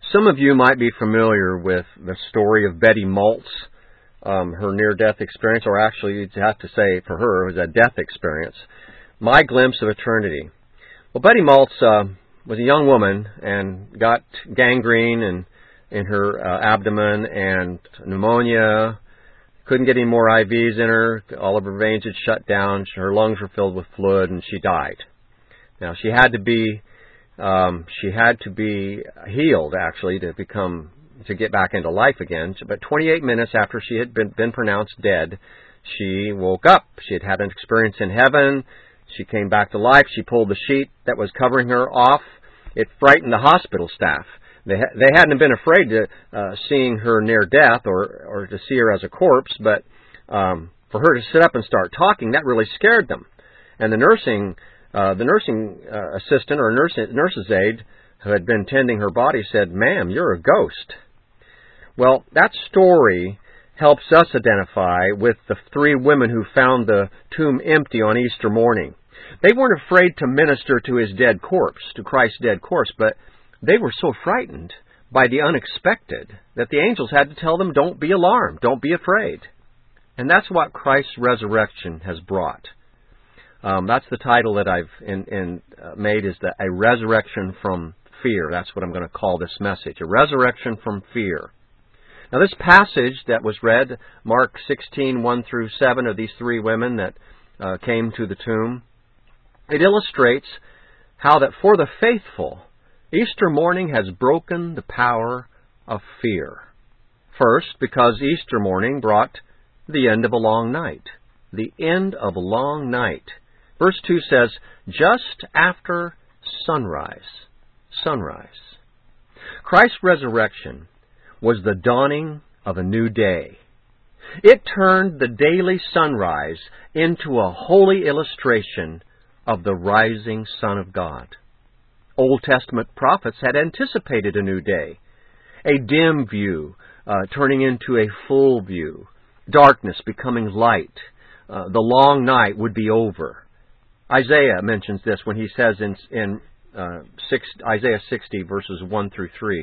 Some of you might be familiar with the story of Betty Maltz, her near-death experience, or actually you'd have to say for her it was a death experience. My glimpse of eternity. Well, Betty Maltz was a young woman and got gangrene in her abdomen and pneumonia. Couldn't get any more IVs in her. All of her veins had shut down. Her lungs were filled with fluid, and she died. Now she had to be healed actually to get back into life again. But 28 minutes after she had been pronounced dead, she woke up. She had had an experience in heaven. She came back to life. She pulled the sheet that was covering her off. It frightened the hospital staff. They hadn't been afraid to seeing her near death or to see her as a corpse, but for her to sit up and start talking, that really scared them. And the nursing assistant or nurse's aide who had been tending her body said, "Ma'am, you're a ghost." Well, that story helps us identify with the three women who found the tomb empty on Easter morning. They weren't afraid to minister to his dead corpse, to Christ's dead corpse, but they were so frightened by the unexpected that the angels had to tell them, "Don't be alarmed, don't be afraid." And that's what Christ's resurrection has brought. That's the title that I've made, is a resurrection from fear. That's what I'm going to call this message, a resurrection from fear. Now this passage that was read, Mark 16, 1 through 7, of these three women that came to the tomb, it illustrates how that for the faithful, Easter morning has broken the power of fear. First, because Easter morning brought the end of a long night. The end of a long night. Verse 2 says, just after sunrise. Sunrise. Christ's resurrection was the dawning of a new day. It turned the daily sunrise into a holy illustration of the rising Son of God. Old Testament prophets had anticipated a new day, a dim view turning into a full view, darkness becoming light. The long night would be over. Isaiah mentions this when he says in Isaiah 60, verses 1 through 3,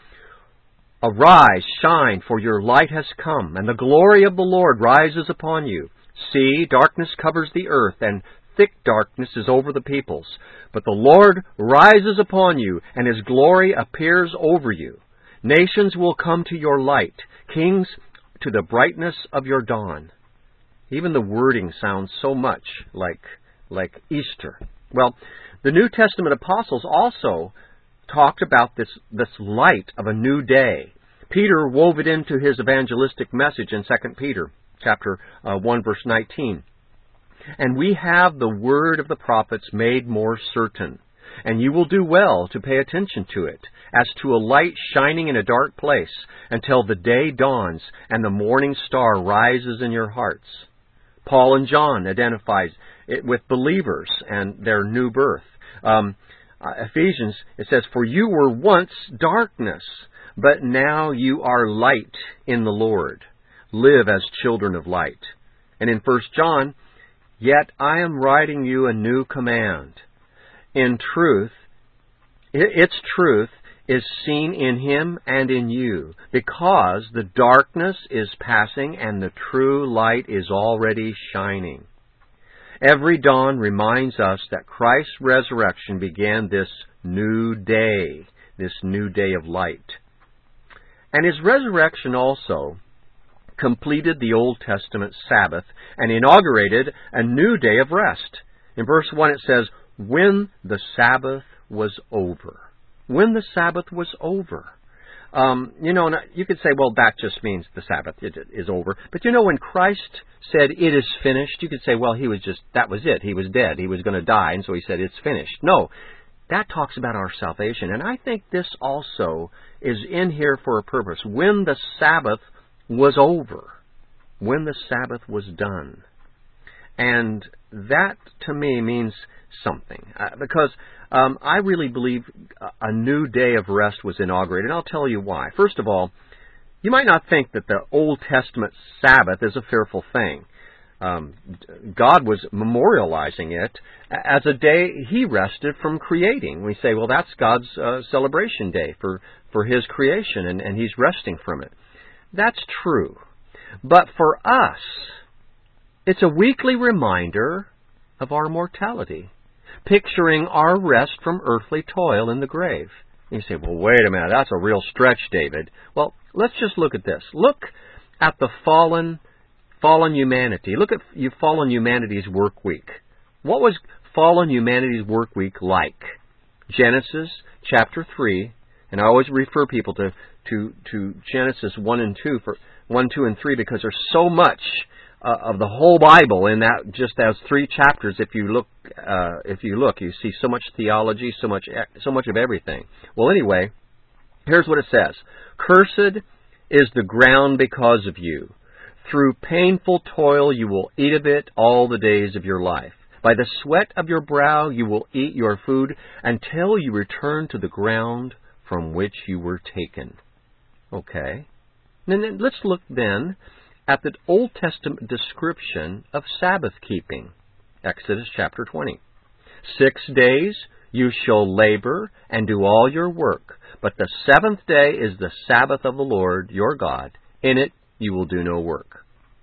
"Arise, shine, for your light has come, and the glory of the Lord rises upon you. See, darkness covers the earth, and thick darkness is over the peoples. But the Lord rises upon you, and His glory appears over you. Nations will come to your light, kings to the brightness of your dawn." Even the wording sounds so much like Easter. Well, the New Testament apostles also talked about this light of a new day. Peter wove it into his evangelistic message in 2 Peter chapter 1, verse 19. "And we have the word of the prophets made more certain, and you will do well to pay attention to it, as to a light shining in a dark place, until the day dawns and the morning star rises in your hearts." Paul and John identifies it with believers and their new birth. Ephesians, it says, "For you were once darkness, but now you are light in the Lord. Live as children of light." And in 1 John, "Yet I am writing you a new command. In truth, its truth is seen in Him and in you, because the darkness is passing and the true light is already shining." Every dawn reminds us that Christ's resurrection began this new day of light. And His resurrection also completed the Old Testament Sabbath and inaugurated a new day of rest. In verse 1 it says, "When the Sabbath was over." When the Sabbath was over. You could say, well, that just means the Sabbath is over. But when Christ said, "It is finished," you could say, well, that was it. He was dead. He was going to die, and so He said, "It's finished." No, that talks about our salvation. And I think this also is in here for a purpose. When the Sabbath was over. When the Sabbath was done. And that, to me, means something. Because I really believe a new day of rest was inaugurated. And I'll tell you why. First of all, you might not think that the Old Testament Sabbath is a fearful thing. God was memorializing it as a day He rested from creating. We say, well, that's God's celebration day for His creation, and He's resting from it. That's true. But for us, it's a weekly reminder of our mortality, picturing our rest from earthly toil in the grave. You say, well, wait a minute, that's a real stretch, David. Well, let's just look at this. Look at the fallen humanity. Look at fallen humanity's work week. What was fallen humanity's work week like? Genesis chapter 3, and I always refer people to Genesis 1 and 2 for 1, 2, and 3 because there's so much of the whole Bible in that just those 3 chapters. If you look, you see so much theology, so much of everything. Well, anyway, here's what it says: "Cursed is the ground because of you. Through painful toil you will eat of it all the days of your life. By the sweat of your brow you will eat your food until you return to the ground from which you were taken." Okay. Then let's look then at the Old Testament description of Sabbath keeping. Exodus chapter 20. 6 days you shall labor and do all your work, but the 7th day is the Sabbath of the Lord your God. In it you will do no work.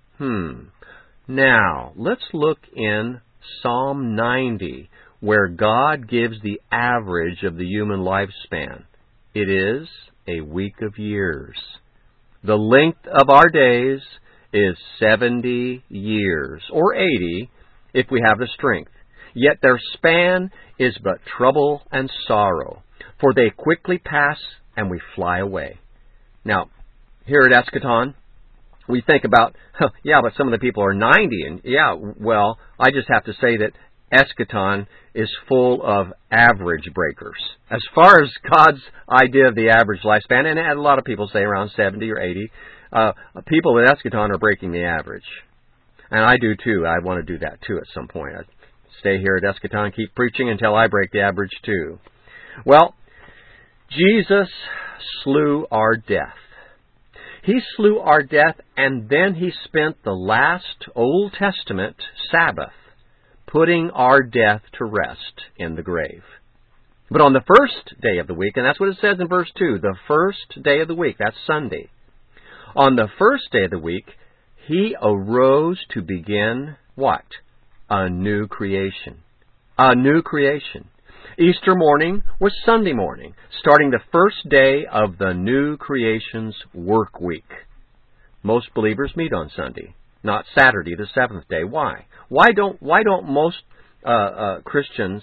Now, let's look in Psalm 90, where God gives the average of the human lifespan. It is a week of years. The length of our days is 70 years, or 80, if we have the strength. Yet their span is but trouble and sorrow, for they quickly pass and we fly away. Now, here at Eschaton, we think about, but some of the people are 90, and well, I just have to say that Eschaton is full of average breakers. As far as God's idea of the average lifespan, and a lot of people say around 70 or 80, people at Eschaton are breaking the average. And I do too. I want to do that too at some point. I stay here at Eschaton, keep preaching until I break the average too. Well, Jesus slew our death. He slew our death, and then He spent the last Old Testament Sabbath putting our death to rest in the grave. But on the first day of the week, and that's what it says in verse 2, the first day of the week, that's Sunday. On the first day of the week, He arose to begin what? A new creation. A new creation. Easter morning was Sunday morning, starting the first day of the new creation's work week. Most believers meet on Sunday, not Saturday, the 7th day. Why? Why don't most Christians?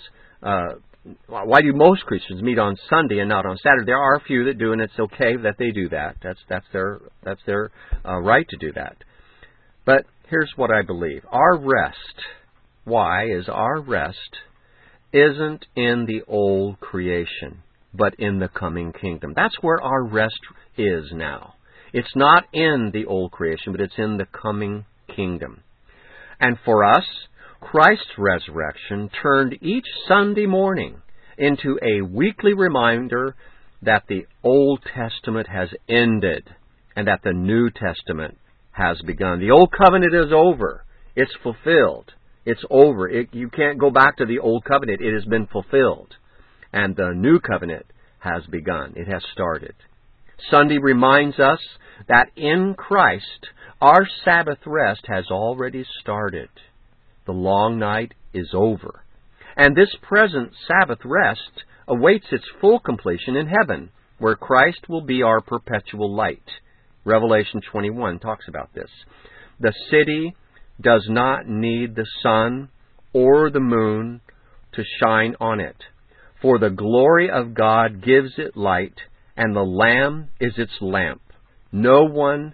Why do most Christians meet on Sunday and not on Saturday? There are a few that do, and it's okay that they do that. That's their right to do that. But here's what I believe: our rest. Why is our rest isn't in the old creation, but in the coming kingdom. That's where our rest is now. It's not in the old creation, but it's in the coming kingdom. And for us, Christ's resurrection turned each Sunday morning into a weekly reminder that the Old Testament has ended and that the New Testament has begun. The Old Covenant is over. It's fulfilled. It's over. You can't go back to the Old Covenant. It has been fulfilled. And the New Covenant has begun. It has started. Sunday reminds us that in Christ, our Sabbath rest has already started. The long night is over. And this present Sabbath rest awaits its full completion in heaven, where Christ will be our perpetual light. Revelation 21 talks about this. The city does not need the sun or the moon to shine on it, for the glory of God gives it light, and the Lamb is its lamp. On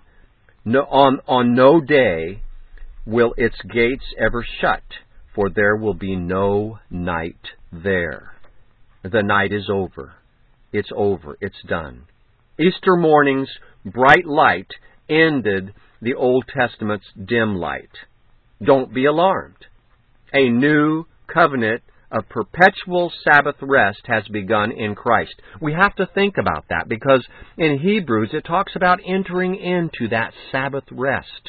no day will its gates ever shut, for there will be no night there. The night is over. It's over. It's done. Easter morning's bright light ended the Old Testament's dim light. Don't be alarmed. A new covenant of perpetual Sabbath rest has begun in Christ. We have to think about that because in Hebrews it talks about entering into that Sabbath rest.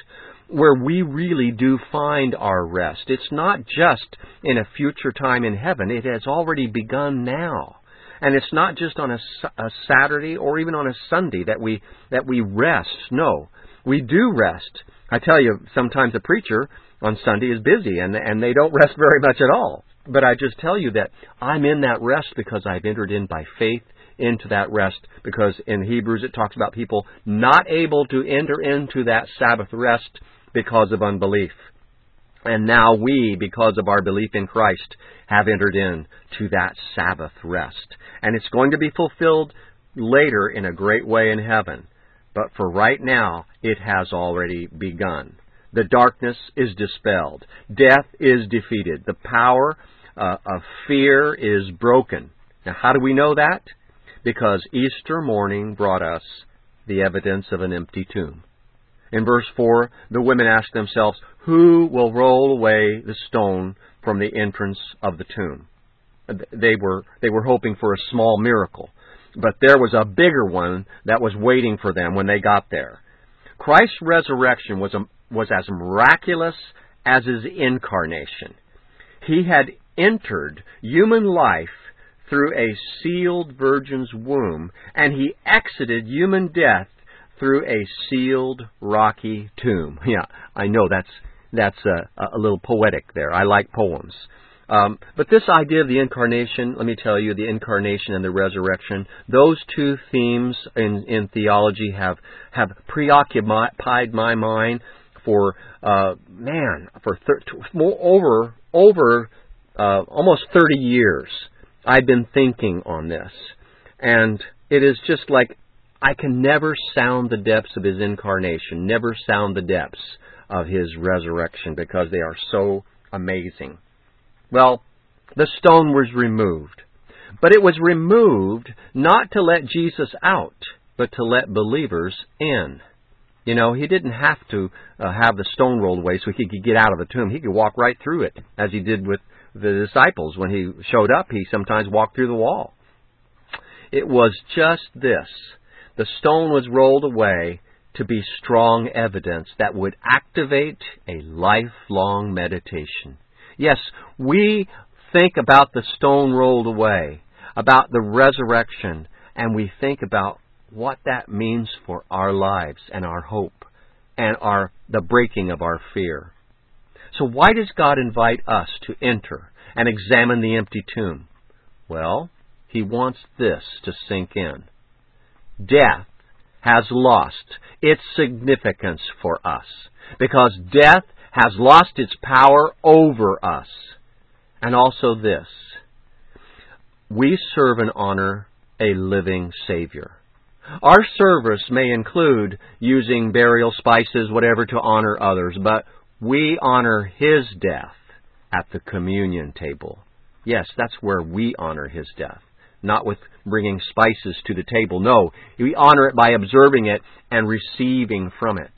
where we really do find our rest. It's not just in a future time in heaven. It has already begun now. And it's not just on a Saturday or even on a Sunday that we rest. No, we do rest. I tell you, sometimes a preacher on Sunday is busy and they don't rest very much at all. But I just tell you that I'm in that rest because I've entered in by faith into that rest, because in Hebrews it talks about people not able to enter into that Sabbath rest because of unbelief. And now we, because of our belief in Christ, have entered in to that Sabbath rest. And it's going to be fulfilled later in a great way in heaven. But for right now, it has already begun. The darkness is dispelled. Death is defeated. The power of fear is broken. Now, how do we know that? Because Easter morning brought us the evidence of an empty tomb. In verse 4, the women asked themselves, who will roll away the stone from the entrance of the tomb? They were hoping for a small miracle, but there was a bigger one that was waiting for them when they got there. Christ's resurrection was as miraculous as His incarnation. He had entered human life through a sealed virgin's womb, and He exited human death through a sealed rocky tomb. Yeah, I know that's a little poetic there. I like poems. But this idea of the incarnation, let me tell you, the incarnation and the resurrection, those two themes in theology have preoccupied my mind for over almost 30 years. I've been thinking on this, and it is just like I can never sound the depths of His incarnation, never sound the depths of His resurrection, because they are so amazing. Well, the stone was removed, but it was removed not to let Jesus out, but to let believers in. You know, He didn't have to have the stone rolled away so He could get out of the tomb. He could walk right through it, as He did with the disciples. When He showed up, He sometimes walked through the wall. It was just this. The stone was rolled away to be strong evidence that would activate a lifelong meditation. Yes, we think about the stone rolled away, about the resurrection, and we think about what that means for our lives and our hope and the breaking of our fear. So why does God invite us to enter and examine the empty tomb? Well, He wants this to sink in. Death has lost its significance for us, because death has lost its power over us. And also this, we serve and honor a living Savior. Our service may include using burial spices, whatever, to honor others, but we honor His death at the communion table. Yes, that's where we honor His death. Not with bringing spices to the table. No, we honor it by observing it and receiving from it.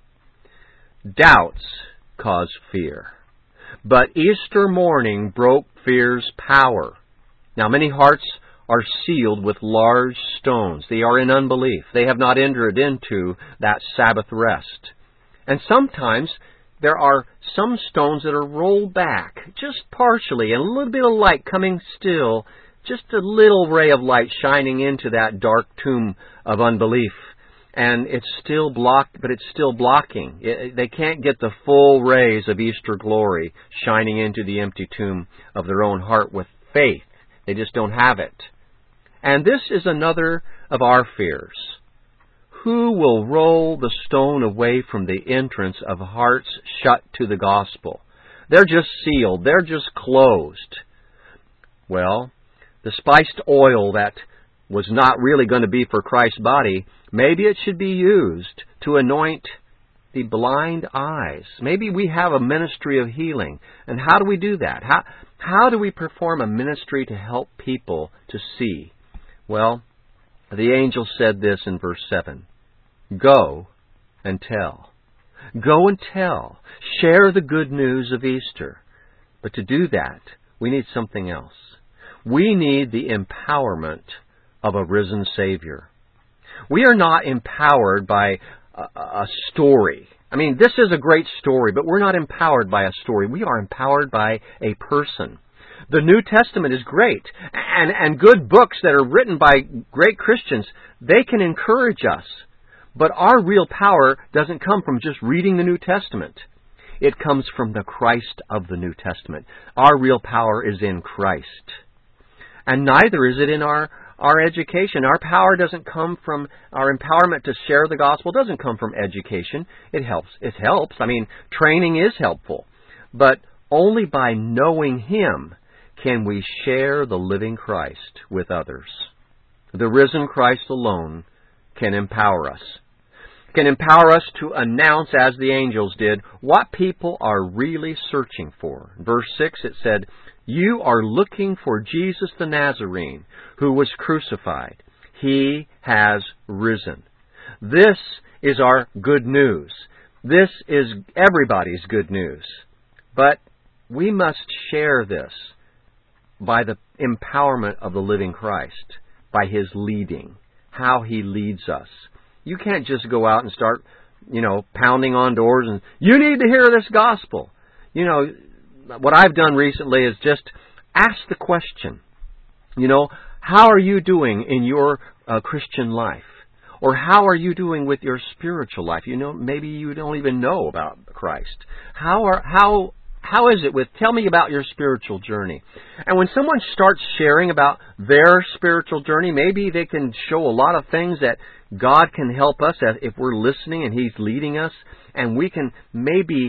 Doubts cause fear, but Easter morning broke fear's power. Now, many hearts are sealed with large stones. They are in unbelief. They have not entered into that Sabbath rest. And sometimes there are some stones that are rolled back, just partially, and a little bit of light coming still, just a little ray of light shining into that dark tomb of unbelief. And it's still blocked, but it's still blocking. They can't get the full rays of Easter glory shining into the empty tomb of their own heart with faith. They just don't have it. And this is another of our fears. Who will roll the stone away from the entrance of hearts shut to the gospel? They're just sealed. They're just closed. Well, the spiced oil that was not really going to be for Christ's body, maybe it should be used to anoint the blind eyes. Maybe we have a ministry of healing. And how do we do that? How do we perform a ministry to help people to see? Well, the angel said this in verse 7. Go and tell. Go and tell. Share the good news of Easter. But to do that, we need something else. We need the empowerment of a risen Savior. We are not empowered by a story. I mean, this is a great story, but we're not empowered by a story. We are empowered by a person. The New Testament is great, and good books that are written by great Christians, they can encourage us. But our real power doesn't come from just reading the New Testament. It comes from the Christ of the New Testament. Our real power is in Christ. And neither is it in our education. Our power doesn't come from our empowerment to share the gospel. It doesn't come from education. It helps. It helps. I mean, training is helpful. But only by knowing Him can we share the living Christ with others. The risen Christ alone can empower us. Can empower us to announce, as the angels did, what people are really searching for. Verse 6, it said, "You are looking for Jesus the Nazarene, who was crucified. He has risen." This is our good news. This is everybody's good news. But we must share this by the empowerment of the living Christ, by His leading, how He leads us. You can't just go out and start, pounding on doors and, "You need to hear this gospel." What I've done recently is just ask the question, how are you doing in your Christian life? Or how are you doing with your spiritual life? Maybe you don't even know about Christ. How is it tell me about your spiritual journey? And when someone starts sharing about their spiritual journey, maybe they can show a lot of things that God can help us if we're listening and He's leading us, and we can maybe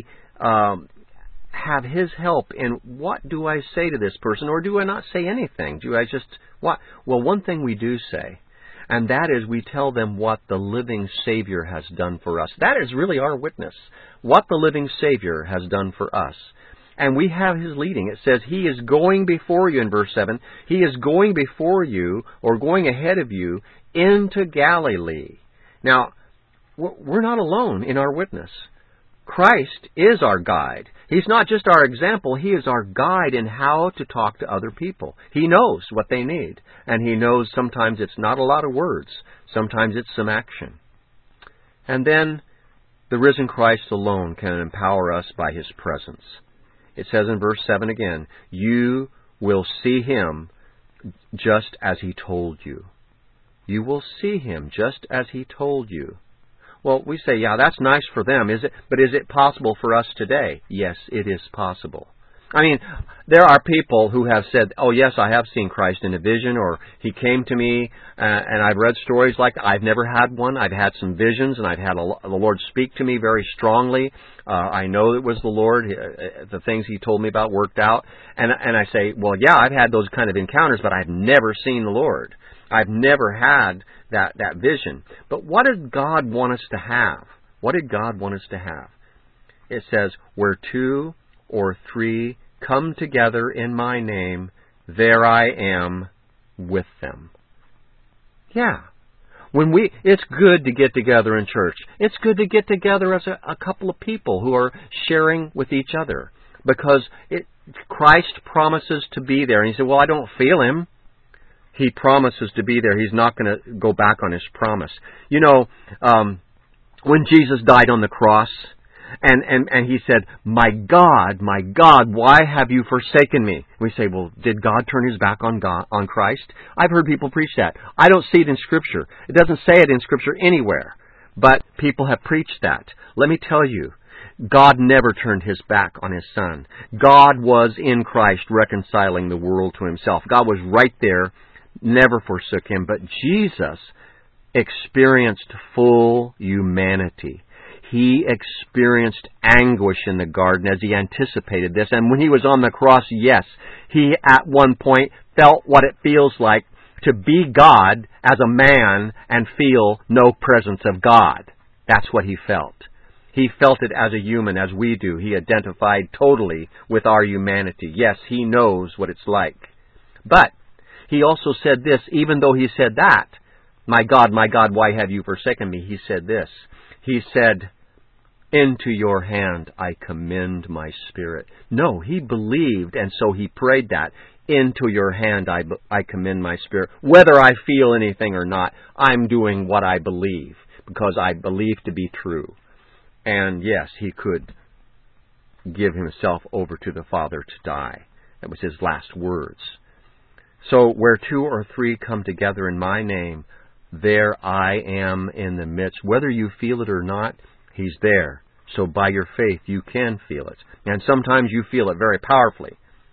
have His help in what do I say to this person, or do I not say anything? Do I just, what? Well, one thing we do say, and that is we tell them what the living Savior has done for us. That is really our witness, what the living Savior has done for us. And we have His leading. It says He is going before you in verse 7. He is going before you, or going ahead of you, into Galilee. Now, we're not alone in our witness. Christ is our guide. He's not just our example. He is our guide in how to talk to other people. He knows what they need. And He knows sometimes it's not a lot of words. Sometimes it's some action. And then the risen Christ alone can empower us by His presence. It says in verse 7 again, "You will see Him just as He told you." You will see Him just as He told you. Well, we say, yeah, that's nice for them, is it? But is it possible for us today? Yes, it is possible. I mean, there are people who have said, "Oh, yes, I have seen Christ in a vision," or "He came to me," and I've read stories like that. I've never had one. I've had some visions, and I've had the Lord speak to me very strongly. I know it was the Lord. The things He told me about worked out. And I say, well, yeah, I've had those kind of encounters, but I've never seen the Lord. I've never had that vision. But what did God want us to have? What did God want us to have? It says, "Where 2 or 3 come together in My name, there I am with them." Yeah. It's good to get together in church. It's good to get together as a couple of people who are sharing with each other. Because Christ promises to be there. And He said, "Well, I don't feel Him." He promises to be there. He's not going to go back on His promise. When Jesus died on the cross, and He said, my God, why have you forsaken me?" We say, well, did God turn His back on Christ? I've heard people preach that. I don't see it in Scripture. It doesn't say it in Scripture anywhere. But people have preached that. Let me tell you, God never turned His back on His Son. God was in Christ reconciling the world to Himself. God was right there, never forsook Him. But Jesus experienced full humanity. He experienced anguish in the garden as He anticipated this. And when He was on the cross, yes, He at one point felt what it feels like to be God as a man and feel no presence of God. That's what He felt. He felt it as a human, as we do. He identified totally with our humanity. Yes, He knows what it's like. But He also said this, even though He said that, my God, why have you forsaken me?" He said this. He said, "Into your hand I commend my spirit." No, He believed, and so He prayed that. "Into your hand I commend my spirit. Whether I feel anything or not, I'm doing what I believe, because I believe to be true." And yes, He could give Himself over to the Father to die. That was His last words. So where 2 or 3 come together in my name, there I am in the midst. Whether you feel it or not, He's there. So by your faith, you can feel it. And sometimes you feel it very powerfully.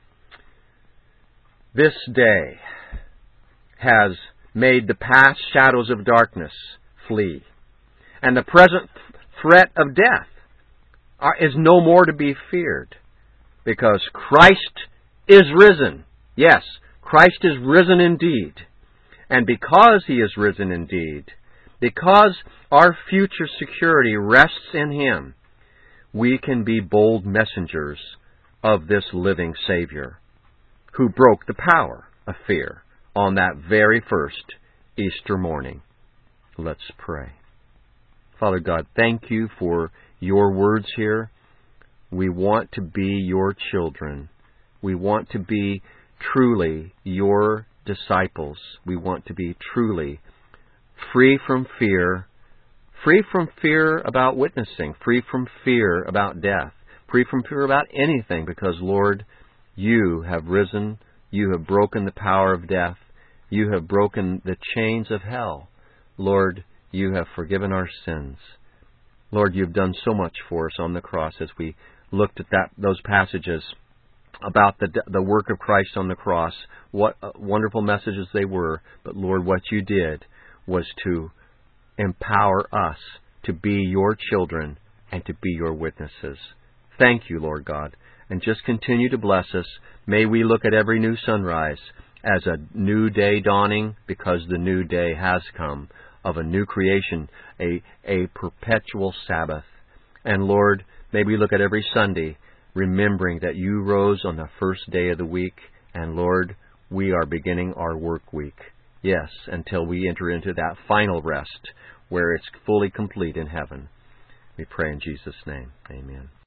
This day has made the past shadows of darkness flee. And the present threat of death is no more to be feared. Because Christ is risen. Yes, Christ is risen indeed. And because He is risen indeed, because our future security rests in Him, we can be bold messengers of this living Savior, who broke the power of fear on that very first Easter morning. Let's pray. Father God, thank You for Your words here. We want to be Your children. We want to be truly Your disciples. We want to be truly free from fear about witnessing, free from fear about death, free from fear about anything, because, Lord, You have risen. You have broken the power of death. You have broken the chains of hell. Lord, You have forgiven our sins. Lord, You've done so much for us on the cross as we looked at those passages about the work of Christ on the cross. What wonderful messages they were. But Lord, what You did was to empower us to be Your children and to be Your witnesses. Thank You, Lord God. And just continue to bless us. May we look at every new sunrise as a new day dawning, because the new day has come, of a new creation, a perpetual Sabbath. And Lord, may we look at every Sunday remembering that You rose on the first day of the week. And Lord, we are beginning our work week. Yes, until we enter into that final rest where it's fully complete in heaven. We pray in Jesus' name. Amen.